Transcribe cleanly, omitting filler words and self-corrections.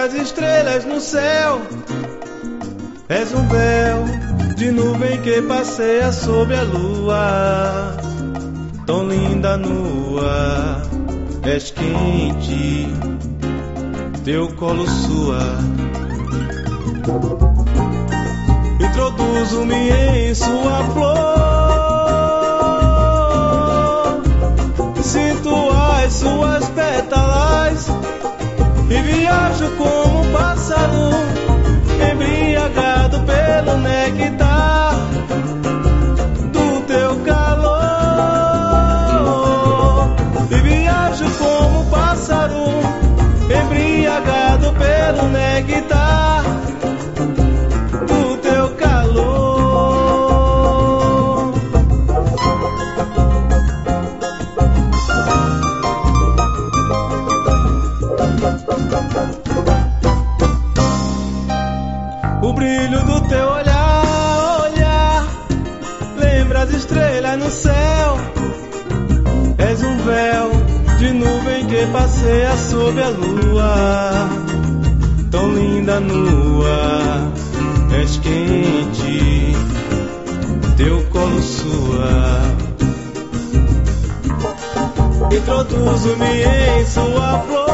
as estrelas no céu. És um véu de nuvem que passeia sobre a lua, tão linda nua, és quente, teu colo sua. Introduzo-me em sua flor, sinto as suas pétalas e viajo como um pássaro, embriagado pelo néctar do teu calor. E viajo como um pássaro, embriagado pelo néctar do teu calor. O brilho do teu olhar, lembra as estrelas no céu. És um véu de nuvem que passeia sobre a lua, tão linda nua, és quente, teu colo sua. Introduzo-me em sua flor,